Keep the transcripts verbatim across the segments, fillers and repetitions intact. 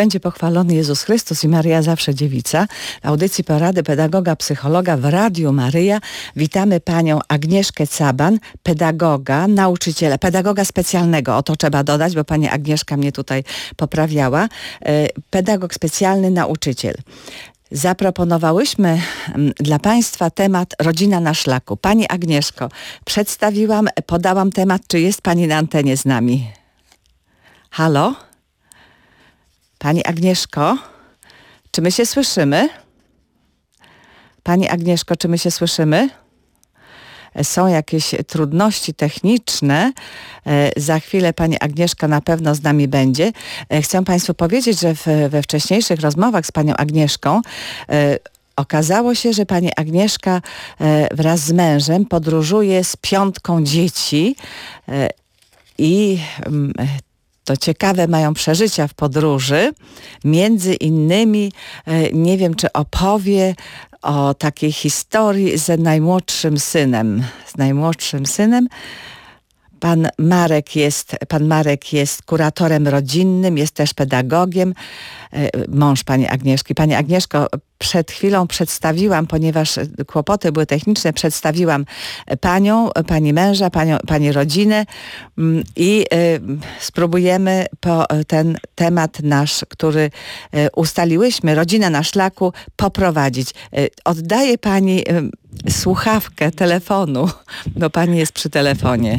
będzie pochwalony Jezus Chrystus i Maria Zawsze Dziewica. W audycji porady pedagoga, psychologa w Radiu Maryja witamy panią Agnieszkę Caban, pedagoga, nauczyciela, pedagoga specjalnego. O to trzeba dodać, bo pani Agnieszka mnie tutaj poprawiała. Pedagog specjalny, nauczyciel. Zaproponowałyśmy dla państwa temat Rodzina na szlaku. Pani Agnieszko, przedstawiłam, podałam temat. Czy jest pani na antenie z nami? Halo? Pani Agnieszko, czy my się słyszymy? Pani Agnieszko, czy my się słyszymy? Są jakieś trudności techniczne. Za chwilę pani Agnieszka na pewno z nami będzie. Chcę państwu powiedzieć, że w, we wcześniejszych rozmowach z panią Agnieszką okazało się, że pani Agnieszka wraz z mężem podróżuje z piątką dzieci i to ciekawe mają przeżycia w podróży. Między innymi, nie wiem, czy opowie o takiej historii z najmłodszym synem. Z najmłodszym synem. Pan Marek jest, pan Marek jest kuratorem rodzinnym, jest też pedagogiem. Mąż pani Agnieszki. Pani Agnieszko, przed chwilą przedstawiłam, ponieważ kłopoty były techniczne, przedstawiłam panią, pani męża, panią, pani rodzinę i y, spróbujemy po ten temat nasz, który y, ustaliłyśmy, Rodzina na szlaku, poprowadzić. Y, oddaję pani y, słuchawkę telefonu, bo pani jest przy telefonie.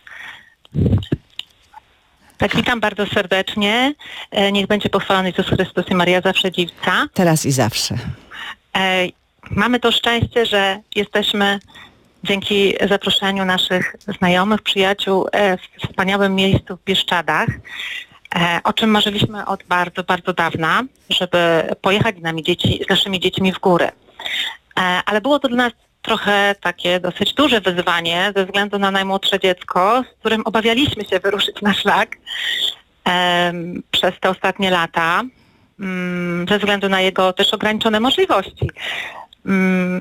Tak, witam bardzo serdecznie. Niech będzie pochwalony Jezus Chrystus i Maria Zawsze Dziewica. Teraz i zawsze. Mamy to szczęście, że jesteśmy dzięki zaproszeniu naszych znajomych, przyjaciół w wspaniałym miejscu w Bieszczadach, o czym marzyliśmy od bardzo, bardzo dawna, żeby pojechać z nami dzieci, z naszymi dziećmi w góry. Ale było to dla nas trochę takie dosyć duże wyzwanie ze względu na najmłodsze dziecko, z którym obawialiśmy się wyruszyć na szlak um, przez te ostatnie lata, um, ze względu na jego też ograniczone możliwości. Um,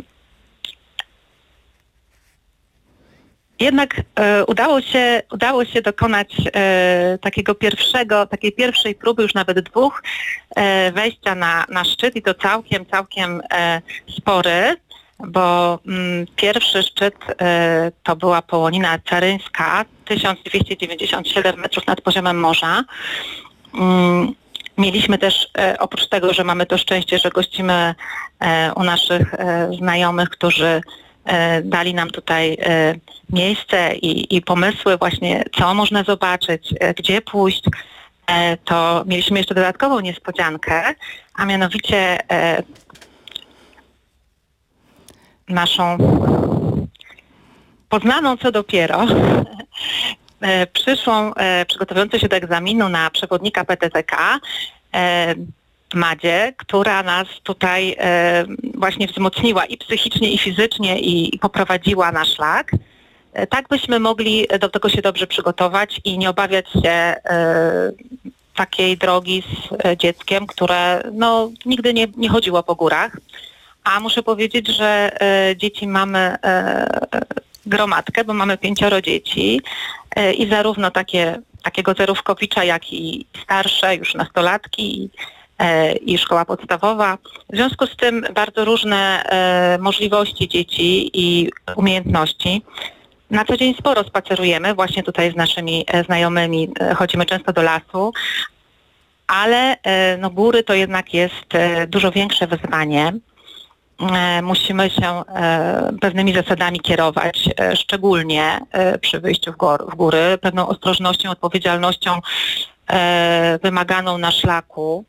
jednak e, udało się, udało się dokonać e, takiego pierwszego, takiej pierwszej próby, już nawet dwóch, e, wejścia na, na szczyt i to całkiem, całkiem e, spory. Bo mm, pierwszy szczyt y, to była Połonina Caryńska, tysiąc dwieście dziewięćdziesiąt siedem metrów nad poziomem morza. Mm, mieliśmy też, y, oprócz tego, że mamy to szczęście, że gościmy y, u naszych y, znajomych, którzy y, dali nam tutaj y, miejsce i, i pomysły właśnie, co można zobaczyć, y, gdzie pójść, y, to mieliśmy jeszcze dodatkową niespodziankę, a mianowicie y, naszą poznaną co dopiero przyszłą, przygotowującą się do egzaminu na przewodnika P T Z K Madzie, która nas tutaj właśnie wzmocniła i psychicznie, i fizycznie, i poprowadziła na szlak. Tak byśmy mogli do tego się dobrze przygotować i nie obawiać się takiej drogi z dzieckiem, które no, nigdy nie, nie chodziło po górach. A muszę powiedzieć, że e, dzieci mamy e, gromadkę, bo mamy pięcioro dzieci e, i zarówno takie, takiego zerówkowicza, jak i starsze, już nastolatki e, i szkoła podstawowa. W związku z tym bardzo różne e, możliwości dzieci i umiejętności. Na co dzień sporo spacerujemy, właśnie tutaj z naszymi e, znajomymi, e, chodzimy często do lasu, ale e, no, góry to jednak jest e, dużo większe wyzwanie. Musimy się pewnymi zasadami kierować, szczególnie przy wyjściu w góry, w góry pewną ostrożnością, odpowiedzialnością wymaganą na szlaku.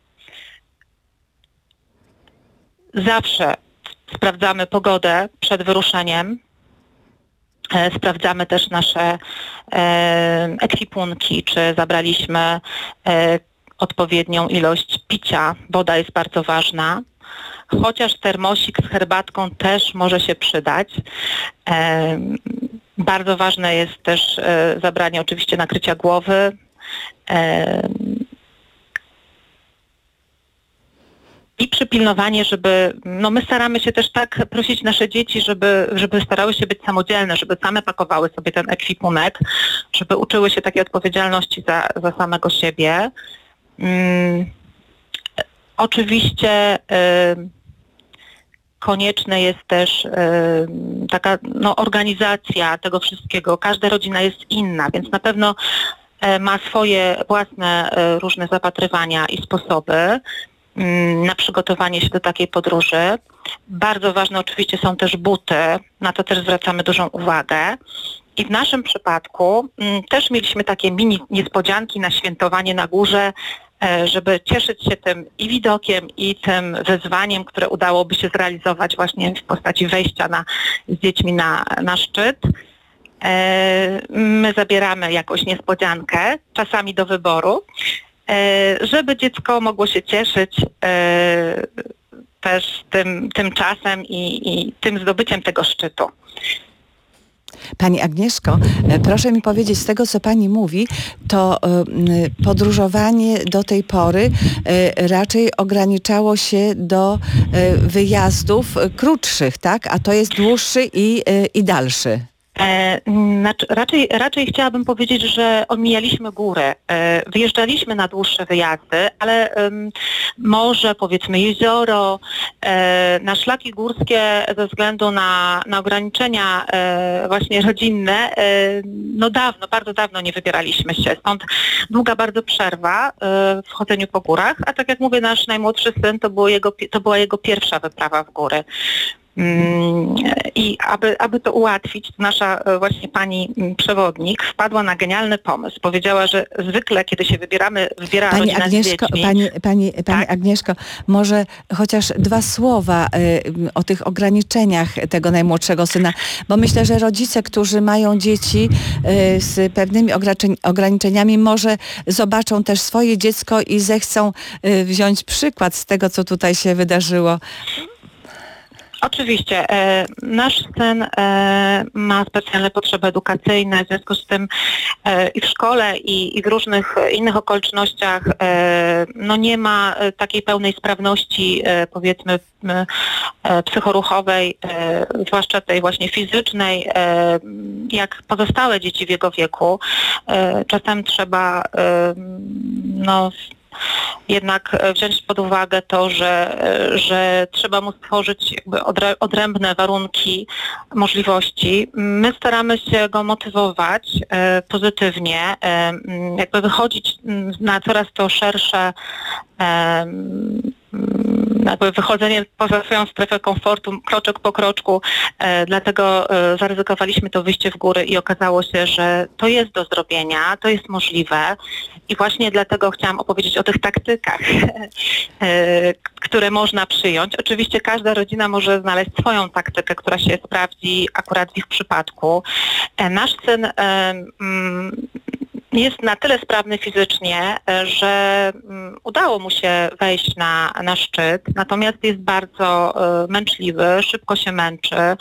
Zawsze sprawdzamy pogodę przed wyruszeniem. Sprawdzamy też nasze ekwipunki, czy zabraliśmy odpowiednią ilość picia. Woda jest bardzo ważna. Chociaż termosik z herbatką też może się przydać. E, bardzo ważne jest też e, zabranie oczywiście nakrycia głowy. E, I przypilnowanie, żeby, no my staramy się też tak prosić nasze dzieci, żeby, żeby starały się być samodzielne, żeby same pakowały sobie ten ekwipunek, żeby uczyły się takiej odpowiedzialności za, za samego siebie. Mm. Oczywiście y, konieczne jest też y, taka no, organizacja tego wszystkiego. Każda rodzina jest inna, więc na pewno y, ma swoje własne y, różne zapatrywania i sposoby y, na przygotowanie się do takiej podróży. Bardzo ważne oczywiście są też buty, na to też zwracamy dużą uwagę. I w naszym przypadku y, też mieliśmy takie mini niespodzianki na świętowanie na górze, żeby cieszyć się tym i widokiem, i tym wyzwaniem, które udałoby się zrealizować właśnie w postaci wejścia na, z dziećmi na, na szczyt. My zabieramy jakąś niespodziankę, czasami do wyboru, żeby dziecko mogło się cieszyć też tym, tym czasem i, i tym zdobyciem tego szczytu. Pani Agnieszko, proszę mi powiedzieć, z tego co Pani mówi, to podróżowanie do tej pory raczej ograniczało się do wyjazdów krótszych, tak? A to jest dłuższy i, i dalszy. E, znaczy, raczej, raczej chciałabym powiedzieć, że omijaliśmy górę. E, wyjeżdżaliśmy na dłuższe wyjazdy, ale um, morze, powiedzmy jezioro, e, na szlaki górskie ze względu na, na ograniczenia e, właśnie rodzinne, e, no dawno, bardzo dawno nie wybieraliśmy się. Stąd długa bardzo przerwa e, w chodzeniu po górach, a tak jak mówię, nasz najmłodszy syn to, było jego, to była jego pierwsza wyprawa w góry. I aby, aby to ułatwić, nasza właśnie pani przewodnik wpadła na genialny pomysł. Powiedziała, że zwykle, kiedy się wybieramy, wybiera pani rodzina Agnieszko, z dziećmi... Pani, pani, pani tak? Agnieszko, może chociaż dwa słowa y, o tych ograniczeniach tego najmłodszego syna, bo myślę, że rodzice, którzy mają dzieci y, z pewnymi ograniczeniami, może zobaczą też swoje dziecko i zechcą y, wziąć przykład z tego, co tutaj się wydarzyło. Oczywiście. E, nasz syn e, ma specjalne potrzeby edukacyjne, w związku z tym e, i w szkole, i, i w różnych innych okolicznościach e, no nie ma takiej pełnej sprawności, e, powiedzmy, e, psychoruchowej, e, zwłaszcza tej właśnie fizycznej, e, jak pozostałe dzieci w jego wieku. E, czasem trzeba e, no jednak wziąć pod uwagę to, że, że trzeba mu stworzyć jakby odrębne warunki, możliwości. My staramy się go motywować e, pozytywnie, e, jakby wychodzić na coraz to szersze e, jakby wychodzenie poza swoją strefę komfortu, kroczek po kroczku, e, dlatego e, zaryzykowaliśmy to wyjście w góry i okazało się, że to jest do zrobienia, to jest możliwe i właśnie dlatego chciałam opowiedzieć o tych taktykach, e, które można przyjąć. Oczywiście każda rodzina może znaleźć swoją taktykę, która się sprawdzi akurat w ich przypadku. E, nasz syn e, mm, jest na tyle sprawny fizycznie, że udało mu się wejść na, na szczyt, natomiast jest bardzo y, męczliwy, szybko się męczy y,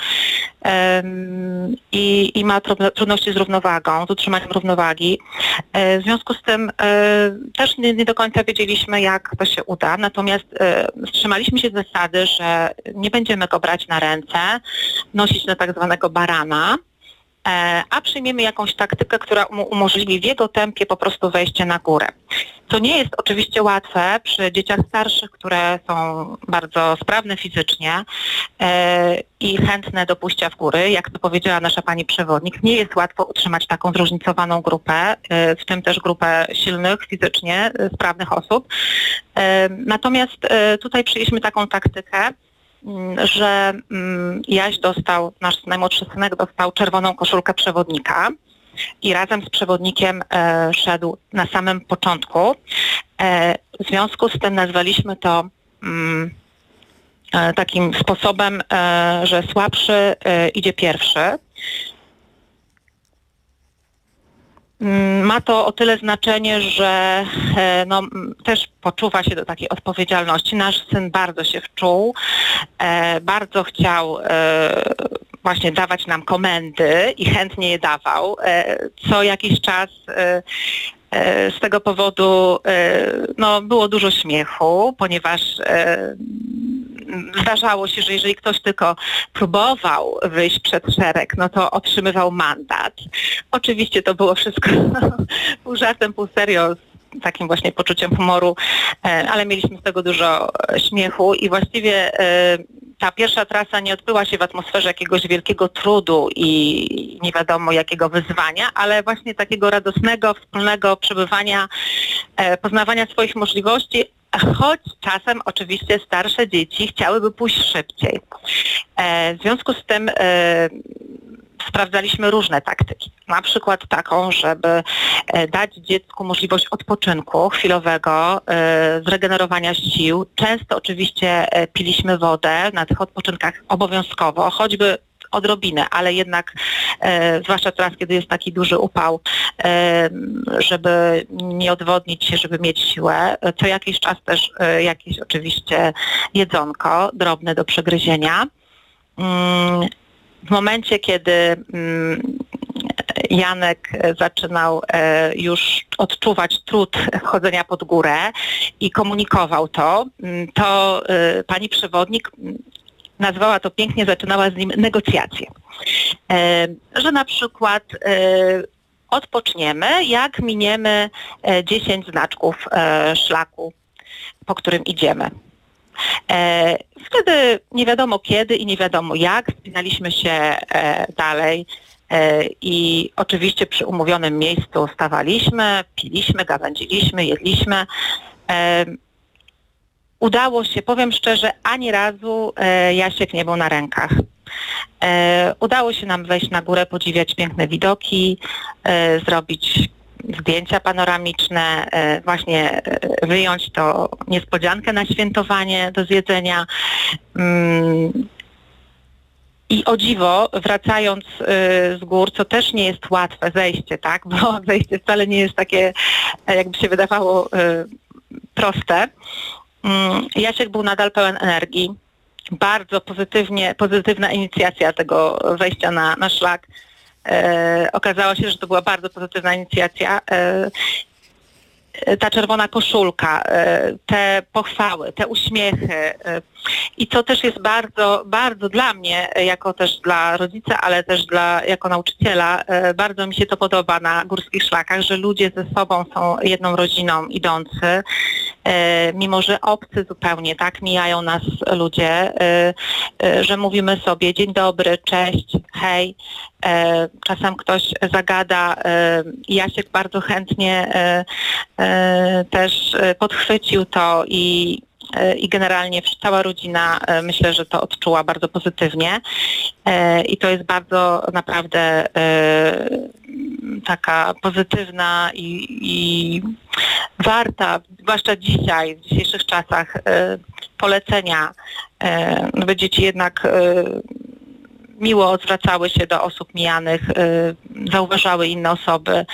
i ma trudności z równowagą, z utrzymaniem równowagi. Y, w związku z tym y, też nie, nie do końca wiedzieliśmy, jak to się uda, natomiast y, wstrzymaliśmy się z zasady, że nie będziemy go brać na ręce, nosić na tak zwanego barana, a przyjmiemy jakąś taktykę, która mu umożliwi w jego tempie po prostu wejście na górę. To nie jest oczywiście łatwe przy dzieciach starszych, które są bardzo sprawne fizycznie e, i chętne do pójścia w góry. Jak to powiedziała nasza pani przewodnik, nie jest łatwo utrzymać taką zróżnicowaną grupę, e, w tym też grupę silnych fizycznie, e, sprawnych osób. E, natomiast e, tutaj przyjęliśmy taką taktykę, że Jaś dostał, nasz najmłodszy synek dostał czerwoną koszulkę przewodnika i razem z przewodnikiem e, szedł na samym początku. E, w związku z tym nazwaliśmy to mm, e, takim sposobem, e, że słabszy e, idzie pierwszy. Ma to o tyle znaczenie, że no, też poczuwa się do takiej odpowiedzialności. Nasz syn bardzo się wczuł, e, bardzo chciał e, właśnie dawać nam komendy i chętnie je dawał. E, co jakiś czas e, e, z tego powodu e, no, było dużo śmiechu, ponieważ e, zdarzało się, że jeżeli ktoś tylko próbował wyjść przed szereg, no to otrzymywał mandat. Oczywiście to było wszystko pół żartem, pół serio, takim właśnie poczuciem humoru, ale mieliśmy z tego dużo śmiechu i właściwie ta pierwsza trasa nie odbyła się w atmosferze jakiegoś wielkiego trudu i nie wiadomo jakiego wyzwania, ale właśnie takiego radosnego, wspólnego przebywania, poznawania swoich możliwości, choć czasem oczywiście starsze dzieci chciałyby pójść szybciej. W związku z tym sprawdzaliśmy różne taktyki. Na przykład taką, żeby dać dziecku możliwość odpoczynku chwilowego, zregenerowania sił. Często oczywiście piliśmy wodę na tych odpoczynkach obowiązkowo, choćby odrobinę, ale jednak e, zwłaszcza teraz, kiedy jest taki duży upał, e, żeby nie odwodnić się, żeby mieć siłę, co jakiś czas też e, jakieś oczywiście jedzonko drobne do przegryzienia. Mm, w momencie, kiedy mm, Janek zaczynał e, już odczuwać trud chodzenia pod górę i komunikował to, to e, pani przewodnik nazwała to pięknie, zaczynała z nim negocjacje. E, że na przykład e, odpoczniemy, jak miniemy e, dziesięć znaczków e, szlaku, po którym idziemy. E, wtedy nie wiadomo kiedy i nie wiadomo jak, wspinaliśmy się e, dalej e, i oczywiście przy umówionym miejscu stawaliśmy, piliśmy, gawędziliśmy, jedliśmy. E, Udało się, powiem szczerze, ani razu e, Jasiek nie był na rękach. E, udało się nam wejść na górę, podziwiać piękne widoki, e, zrobić zdjęcia panoramiczne, e, właśnie e, wyjąć to niespodziankę na świętowanie do zjedzenia. Mm. I o dziwo, wracając y, z gór, co też nie jest łatwe zejście, tak, bo zejście wcale nie jest takie, jakby się wydawało, y, proste. Jasiek był nadal pełen energii. Bardzo pozytywnie, pozytywna inicjacja tego wejścia na, na szlak. E, okazało się, że to była bardzo pozytywna inicjacja. E, ta czerwona koszulka, e, te pochwały, te uśmiechy e, i co też jest bardzo, bardzo dla mnie, jako też dla rodzica, ale też dla, jako nauczyciela, e, bardzo mi się to podoba na górskich szlakach, że ludzie ze sobą są jedną rodziną idący. E, mimo że obcy zupełnie, tak, mijają nas ludzie, e, e, że mówimy sobie dzień dobry, cześć, hej, e, czasem ktoś zagada. E, Jasiek bardzo chętnie e, e, też podchwycił to i i generalnie cała rodzina, myślę, że to odczuła bardzo pozytywnie i to jest bardzo naprawdę taka pozytywna i, i warta, zwłaszcza dzisiaj, w dzisiejszych czasach, polecenia, by dzieci jednak miło zwracały się do osób mijanych, zauważały inne osoby,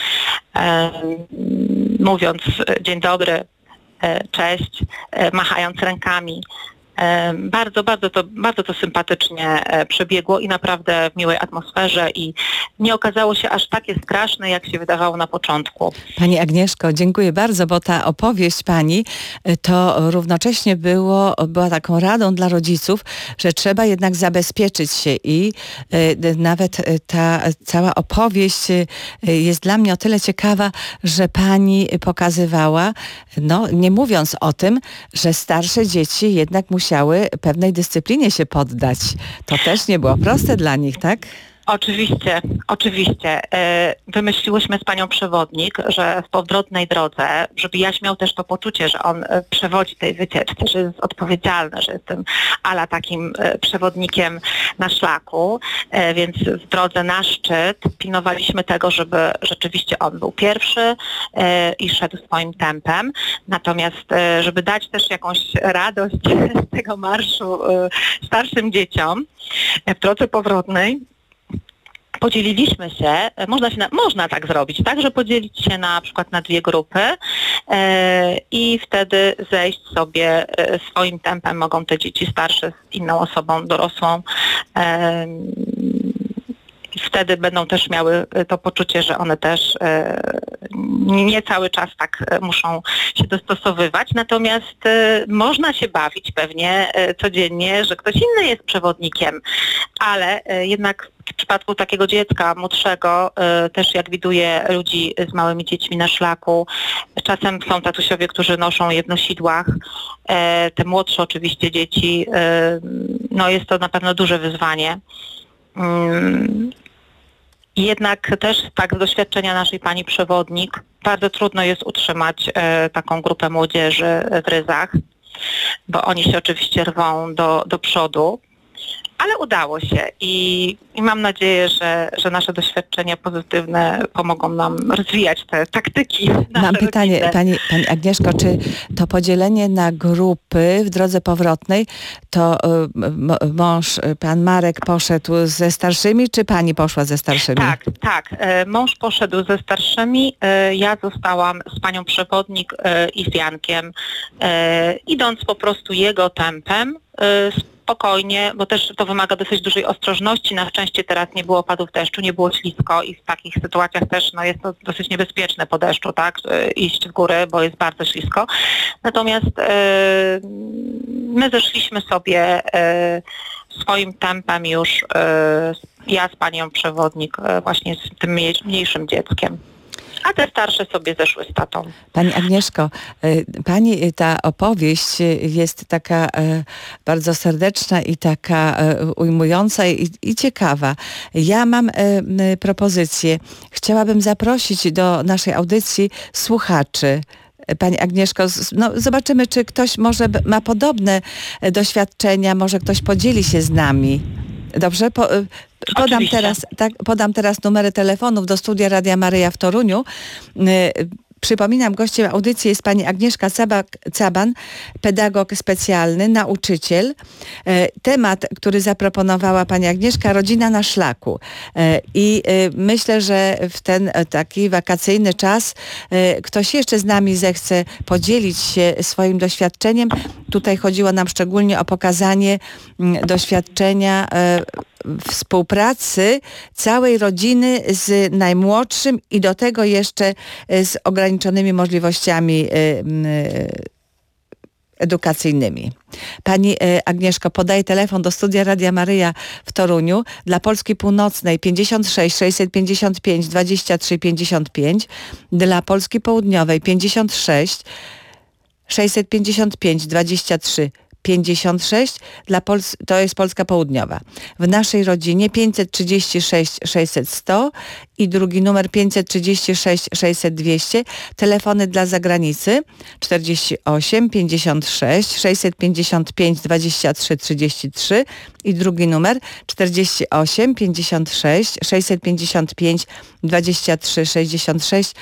mówiąc dzień dobry, cześć, machając rękami. Bardzo, bardzo to, bardzo to sympatycznie przebiegło i naprawdę w miłej atmosferze i nie okazało się aż takie straszne, jak się wydawało na początku. Pani Agnieszko, dziękuję bardzo, bo ta opowieść pani to równocześnie było, była taką radą dla rodziców, że trzeba jednak zabezpieczyć się i y, nawet ta cała opowieść y, jest dla mnie o tyle ciekawa, że pani pokazywała, no nie mówiąc o tym, że starsze dzieci jednak musiały pewnej dyscyplinie się poddać. To też nie było proste dla nich, tak? Oczywiście, oczywiście. Wymyśliłyśmy z panią przewodnik, że w powrotnej drodze, żeby Jaś miał też to poczucie, że on przewodzi tej wycieczce, że jest odpowiedzialny, że jest tym ala takim przewodnikiem na szlaku, więc w drodze na szczyt pilnowaliśmy tego, żeby rzeczywiście on był pierwszy i szedł swoim tempem. Natomiast żeby dać też jakąś radość z tego marszu starszym dzieciom w drodze powrotnej, podzieliliśmy się, można, się na, można tak zrobić, tak, że podzielić się na przykład na dwie grupy e, i wtedy zejść sobie e, swoim tempem mogą te dzieci starsze z inną osobą dorosłą. E, wtedy będą też miały to poczucie, że one też e, nie cały czas tak muszą się dostosowywać, natomiast e, można się bawić pewnie e, codziennie, że ktoś inny jest przewodnikiem, ale e, jednak w przypadku takiego dziecka młodszego e, też jak widuję ludzi z małymi dziećmi na szlaku, czasem są tatusiowie, którzy noszą je w nosidłach, e, te młodsze oczywiście dzieci, e, no jest to na pewno duże wyzwanie. Mm. Jednak też tak z doświadczenia naszej pani przewodnik bardzo trudno jest utrzymać e, taką grupę młodzieży w ryzach, bo oni się oczywiście rwą do, do przodu, ale udało się i, i mam nadzieję, że, że nasze doświadczenia pozytywne pomogą nam rozwijać te taktyki. Mam pytanie, pani, pani Agnieszko, czy to podzielenie na grupy w drodze powrotnej, to y, m- mąż, pan Marek poszedł ze starszymi, czy pani poszła ze starszymi? Tak, tak. E, Mąż poszedł ze starszymi, e, ja zostałam z panią przewodnik e, i z Jankiem, e, idąc po prostu jego tempem, e, spokojnie, bo też to wymaga dosyć dużej ostrożności. Na szczęście teraz nie było opadów deszczu, nie było ślisko i w takich sytuacjach też no, jest to dosyć niebezpieczne po deszczu, tak, e, iść w górę, bo jest bardzo ślisko. Natomiast e, my zeszliśmy sobie e, swoim tempem już, e, ja z panią przewodnik, e, właśnie z tym mniej- mniejszym dzieckiem. A te starsze sobie zeszły z tatą. Pani Agnieszko, y, pani y, ta opowieść y, jest taka y, bardzo serdeczna i taka y, ujmująca i, i ciekawa. Ja mam y, y, propozycję. Chciałabym zaprosić do naszej audycji słuchaczy. Pani Agnieszko, z- no zobaczymy, czy ktoś może b- ma podobne y, doświadczenia, może ktoś podzieli się z nami. Dobrze? Po, y, podam, Oczywiście. teraz, tak, podam teraz numery telefonów do studia Radia Maryja w Toruniu. Y, Przypominam, gościem audycji jest pani Agnieszka Cabak- Caban, pedagog specjalny, nauczyciel. E, Temat, który zaproponowała pani Agnieszka, rodzina na szlaku. E, I e, myślę, że w ten e, taki wakacyjny czas e, ktoś jeszcze z nami zechce podzielić się swoim doświadczeniem. Tutaj chodziło nam szczególnie o pokazanie mm, doświadczenia e, współpracy całej rodziny z najmłodszym i do tego jeszcze e, z ograniczonymi możliwościami e, m, e, edukacyjnymi. Pani e, Agnieszko, podaję telefon do studia Radia Maryja w Toruniu dla Polski Północnej pięćdziesiąt sześć sześćset pięćdziesiąt pięć dwadzieścia trzy pięćdziesiąt pięć, dla Polski Południowej pięćdziesiąt sześć sześćset pięćdziesiąt pięć dwadzieścia trzy pięćdziesiąt sześć, dla Pols- to jest Polska Południowa. W naszej rodzinie pięćset trzydzieści sześć sześćset sto i drugi numer pięćset trzydzieści sześć sześćset dwieście. Telefony dla zagranicy czterdzieści osiem pięćdziesiąt sześć sześćset pięćdziesiąt pięć dwadzieścia trzy trzydzieści trzy i drugi numer czterdzieści osiem pięćdziesiąt sześć sześćset pięćdziesiąt pięć dwadzieścia trzy sześćdziesiąt sześć.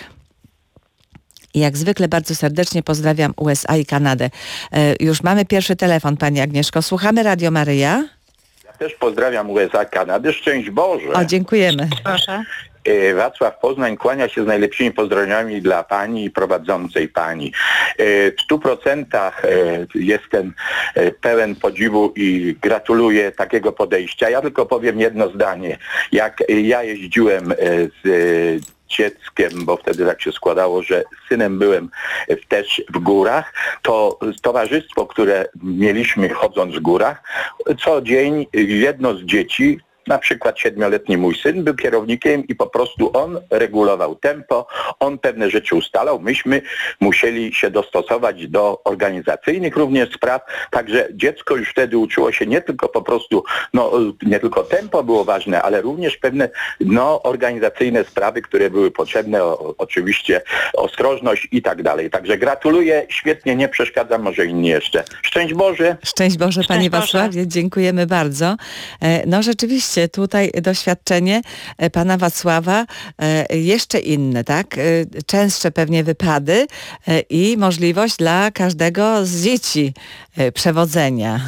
I jak zwykle bardzo serdecznie pozdrawiam U S A i Kanadę. E, już mamy pierwszy telefon, pani Agnieszko. Słuchamy Radio Maryja. Ja też pozdrawiam U S A, Kanadę. Szczęść Boże. O, dziękujemy. Proszę. E, Wacław Poznań kłania się z najlepszymi pozdrowieniami dla pani i prowadzącej pani. E, W stu procentach e, jestem e, pełen podziwu i gratuluję takiego podejścia. Ja tylko powiem jedno zdanie. Jak e, ja jeździłem e, z e, dzieckiem, bo wtedy tak się składało, że synem byłem w- też w górach, to towarzystwo, które mieliśmy chodząc w górach, co dzień jedno z dzieci, na przykład siedmioletni mój syn, był kierownikiem i po prostu on regulował tempo, on pewne rzeczy ustalał, myśmy musieli się dostosować do organizacyjnych również spraw, także dziecko już wtedy uczyło się nie tylko po prostu, no nie tylko tempo było ważne, ale również pewne no organizacyjne sprawy, które były potrzebne, o, oczywiście ostrożność i tak dalej. Także gratuluję, świetnie, nie przeszkadzam, może inni jeszcze. Szczęść Boże! Szczęść Boże, Szczęść Panie Boże. Wacławie, dziękujemy bardzo. E, No rzeczywiście, tutaj doświadczenie e, Pana Wacława e, jeszcze inne, tak? E, Częstsze pewnie wypady e, i możliwość dla każdego z dzieci e, przewodzenia.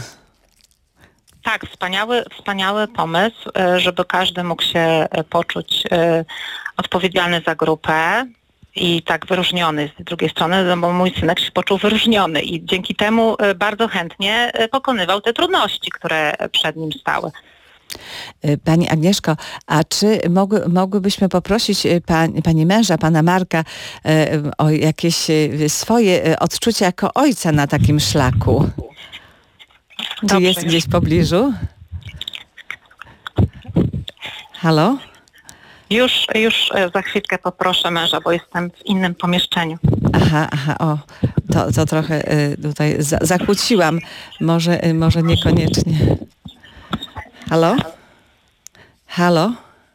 Tak, wspaniały, wspaniały pomysł, e, żeby każdy mógł się e, poczuć e, odpowiedzialny za grupę i tak wyróżniony z drugiej strony, no bo mój synek się poczuł wyróżniony i dzięki temu e, bardzo chętnie e, pokonywał te trudności, które przed nim stały. E, Pani Agnieszko, a czy mogły, mogłybyśmy poprosić e, pań, Pani męża, Pana Marka e, o jakieś e, swoje e, odczucia jako ojca na takim szlaku? Czy Dobrze, jest już. gdzieś w pobliżu? Halo? Już, już e, za chwilkę poproszę męża, bo jestem w innym pomieszczeniu. Aha, aha, o, to, to trochę y, tutaj za, zakłóciłam. Może, y, może niekoniecznie. Halo? Halo?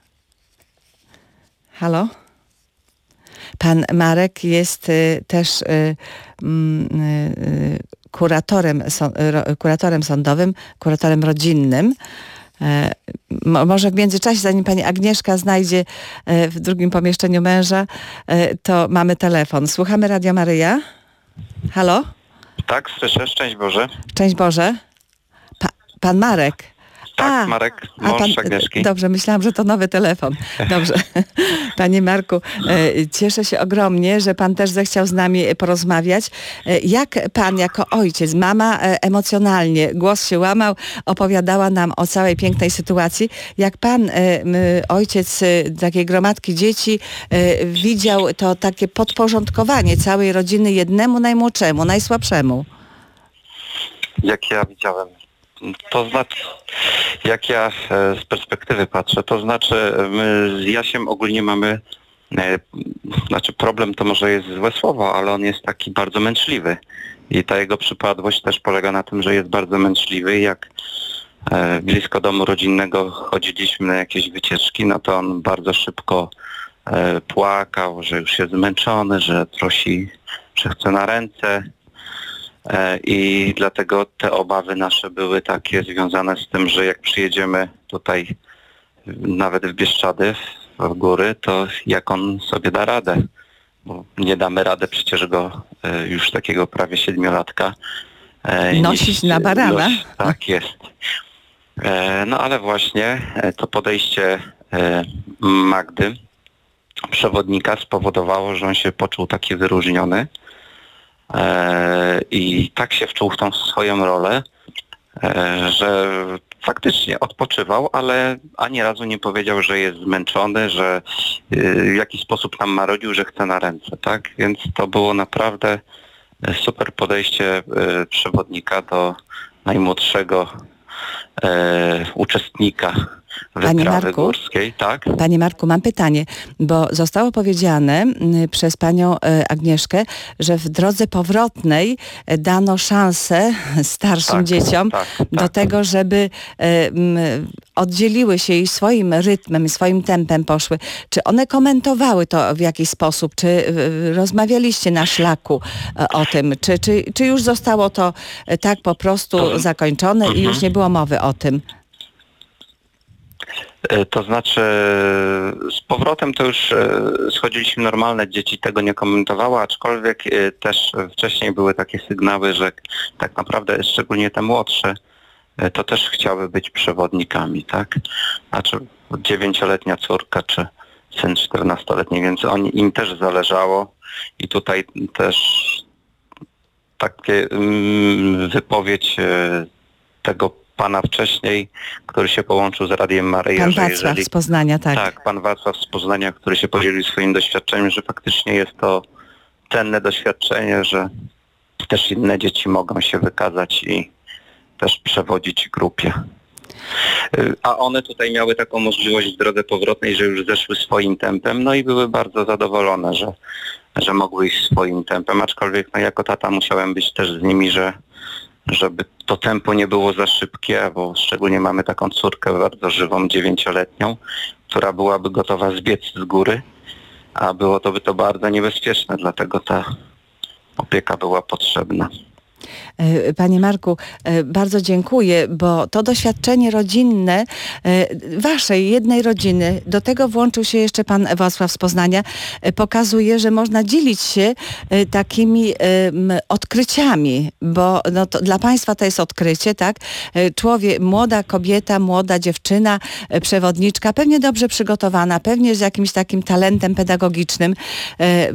Halo? Pan Marek jest y, też y, y, y, kuratorem, so, ro, kuratorem sądowym, kuratorem rodzinnym. E, mo, może w międzyczasie, zanim pani Agnieszka znajdzie e, w drugim pomieszczeniu męża, e, to mamy telefon. Słuchamy Radio Maryja. Halo? Tak, słyszę. Szczęść Boże. Szczęść Boże. Pa, pan Marek. Tak, Marek, a mąż Agnieszki. Dobrze, myślałam, że to nowy telefon. Dobrze. Panie Marku, e, cieszę się ogromnie, że pan też zechciał z nami porozmawiać. E, jak pan jako ojciec, mama e, emocjonalnie, głos się łamał, opowiadała nam o całej pięknej sytuacji. Jak pan, e, m, ojciec e, takiej gromadki dzieci, e, widział to takie podporządkowanie całej rodziny jednemu najmłodszemu, najsłabszemu? Jak ja widziałem. To znaczy, jak ja e, z perspektywy patrzę, to znaczy my z Jasiem ogólnie mamy, e, znaczy problem to może jest złe słowo, ale on jest taki bardzo męczliwy. I ta jego przypadłość też polega na tym, że jest bardzo męczliwy. Jak e, blisko domu rodzinnego chodziliśmy na jakieś wycieczki, no to on bardzo szybko e, płakał, że już jest zmęczony, że prosi, że chce na ręce. I dlatego te obawy nasze były takie związane z tym, że jak przyjedziemy tutaj nawet w Bieszczady, w góry, to jak on sobie da radę. Bo nie damy rady przecież go już takiego prawie siedmiolatka nosić nieść, na barana. Dość, tak jest. No ale właśnie to podejście Magdy, przewodnika, spowodowało, że on się poczuł taki wyróżniony. I tak się wczuł w tą swoją rolę, że faktycznie odpoczywał, ale ani razu nie powiedział, że jest zmęczony, że w jakiś sposób nam marudził, że chce na ręce, tak? Więc to było naprawdę super podejście przewodnika do najmłodszego uczestnika wyprawy górskiej, tak? Panie Marku, mam pytanie, bo zostało powiedziane y, przez panią y, Agnieszkę, że w drodze powrotnej y, dano szansę starszym tak, dzieciom tak, do tak. tego, żeby y, y, oddzieliły się i swoim rytmem, swoim tempem poszły. Czy one komentowały to w jakiś sposób? Czy y, rozmawialiście na szlaku y, o tym? Czy, czy, czy już zostało to y, tak po prostu To- zakończone i już nie było mowy o tym? To znaczy z powrotem to już e, schodziliśmy normalne, dzieci tego nie komentowały, aczkolwiek e, też wcześniej były takie sygnały, że tak naprawdę szczególnie te młodsze e, to też chciały być przewodnikami, tak? Znaczy dziewięcioletnia córka czy syn czternastoletni, więc oni, im też zależało i tutaj też takie mm, wypowiedź e, tego pana wcześniej, który się połączył z Radiem Maryja, Pan że Wacław jeżeli... z Poznania, tak. Tak, pan Wacław z Poznania, który się podzielił swoim doświadczeniem, że faktycznie jest to cenne doświadczenie, że też inne dzieci mogą się wykazać i też przewodzić grupie. Y, A one tutaj miały taką możliwość w drodze powrotnej, że już zeszły swoim tempem, no i były bardzo zadowolone, że, że mogły iść swoim tempem, aczkolwiek no, jako tata musiałem być też z nimi, że żeby to tempo nie było za szybkie, bo szczególnie mamy taką córkę bardzo żywą, dziewięcioletnią, która byłaby gotowa zbiec z góry, a było to by to bardzo niebezpieczne, dlatego ta opieka była potrzebna. Panie Marku, bardzo dziękuję, bo to doświadczenie rodzinne waszej jednej rodziny, do tego włączył się jeszcze pan Wacław z Poznania, pokazuje, że można dzielić się takimi odkryciami, bo no to dla państwa to jest odkrycie, tak? Człowiek, młoda kobieta, młoda dziewczyna, przewodniczka, pewnie dobrze przygotowana, pewnie z jakimś takim talentem pedagogicznym,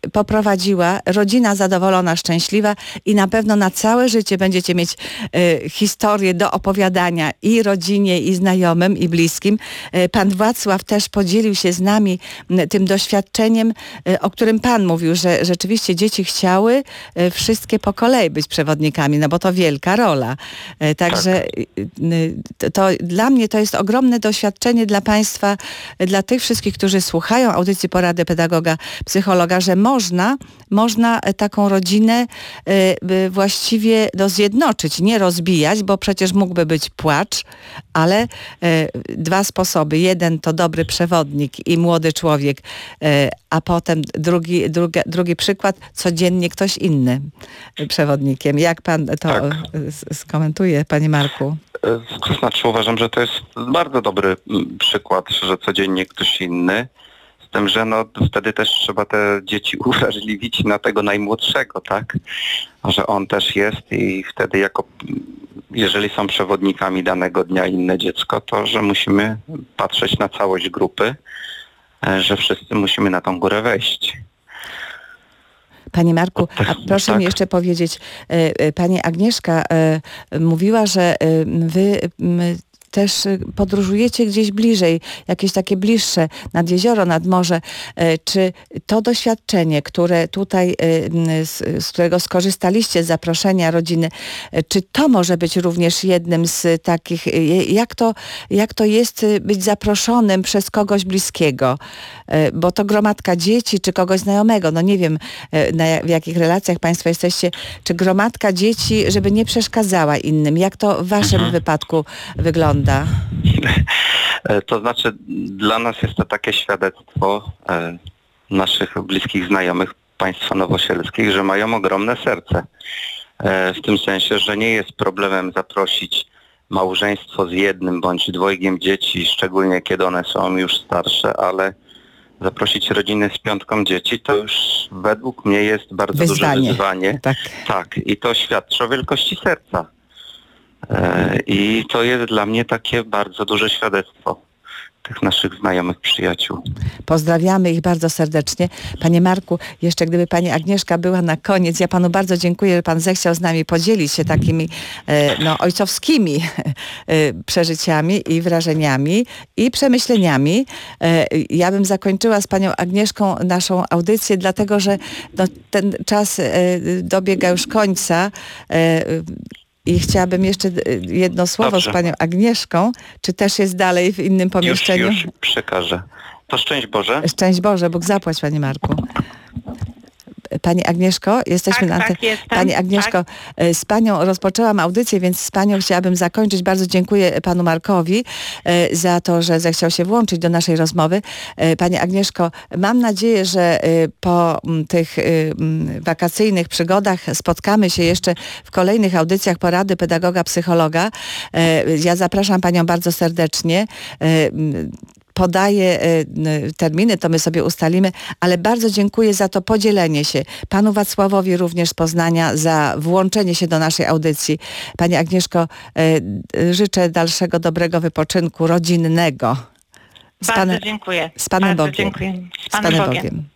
poprowadziła, rodzina zadowolona, szczęśliwa i na pewno na całe życie będziecie mieć y, historię do opowiadania i rodzinie, i znajomym, i bliskim. Y, pan Wacław też podzielił się z nami y, tym doświadczeniem, y, o którym pan mówił, że rzeczywiście dzieci chciały y, wszystkie po kolei być przewodnikami, no bo to wielka rola. Y, także y, y, to, to dla mnie to jest ogromne doświadczenie dla państwa, y, dla tych wszystkich, którzy słuchają audycji Porady Pedagoga, Psychologa, że można, można taką rodzinę y, właściwie no, zjednoczyć, nie rozbijać, bo przecież mógłby być płacz, ale y, dwa sposoby. Jeden to dobry przewodnik i młody człowiek, y, a potem drugi, drugi, drugi przykład, codziennie ktoś inny przewodnikiem. Jak pan to Tak. y, skomentuje, panie Marku? To znaczy uważam, że to jest bardzo dobry mm, przykład, że codziennie ktoś inny. Z tym, że no wtedy też trzeba te dzieci uwrażliwić na tego najmłodszego, tak? Że on też jest i wtedy jako, jeżeli są przewodnikami danego dnia inne dziecko, to że musimy patrzeć na całość grupy, że wszyscy musimy na tą górę wejść. Panie Marku, a proszę tak. mi jeszcze powiedzieć, pani Agnieszka mówiła, że wy też podróżujecie gdzieś bliżej, jakieś takie bliższe, nad jezioro, nad morze. Czy to doświadczenie, które tutaj, z, z którego skorzystaliście z zaproszenia rodziny, czy to może być również jednym z takich, jak to, jak to jest być zaproszonym przez kogoś bliskiego? Bo to gromadka dzieci, czy kogoś znajomego, no nie wiem, na, w jakich relacjach państwo jesteście, czy gromadka dzieci, żeby nie przeszkadzała innym. Jak to w waszym mhm. wypadku wygląda? To znaczy dla nas jest to takie świadectwo e, naszych bliskich znajomych państwa nowosielskich, że mają ogromne serce. E, w tym sensie, że nie jest problemem zaprosić małżeństwo z jednym bądź dwojgiem dzieci, szczególnie kiedy one są już starsze, ale zaprosić rodzinę z piątką dzieci to już według mnie jest bardzo wyzwanie. duże wyzwanie. Tak. Tak, i to świadczy o wielkości serca. I to jest dla mnie takie bardzo duże świadectwo tych naszych znajomych przyjaciół. Pozdrawiamy ich bardzo serdecznie. Panie Marku, jeszcze gdyby pani Agnieszka była na koniec, ja panu bardzo dziękuję, że pan zechciał z nami podzielić się takimi no, ojcowskimi przeżyciami i wrażeniami i przemyśleniami. Ja bym zakończyła z panią Agnieszką naszą audycję, dlatego że no, ten czas dobiega już końca. I chciałabym jeszcze jedno słowo Dobrze. z panią Agnieszką. Czy też jest dalej w innym pomieszczeniu? Już, już przekażę. To szczęść Boże. Szczęść Boże, Bóg zapłać, panie Marku. Pani Agnieszko, jesteśmy tak, na... tak, jestem. Pani Agnieszko, tak. z panią rozpoczęłam audycję, więc z panią chciałabym zakończyć. Bardzo dziękuję panu Markowi e, za to, że zechciał się włączyć do naszej rozmowy. E, Pani Agnieszko, mam nadzieję, że e, po m, tych e, m, wakacyjnych przygodach spotkamy się jeszcze w kolejnych audycjach Porady Pedagoga, Psychologa. E, ja zapraszam panią bardzo serdecznie. E, m, podaję terminy, to my sobie ustalimy, ale bardzo dziękuję za to podzielenie się. Panu Wacławowi również z Poznania za włączenie się do naszej audycji. Pani Agnieszko, życzę dalszego dobrego wypoczynku rodzinnego. Z Bardzo Panem, dziękuję. Z Panem Bardzo Bogiem. dziękuję. Z Z Panem Panem Bogiem. Bogiem.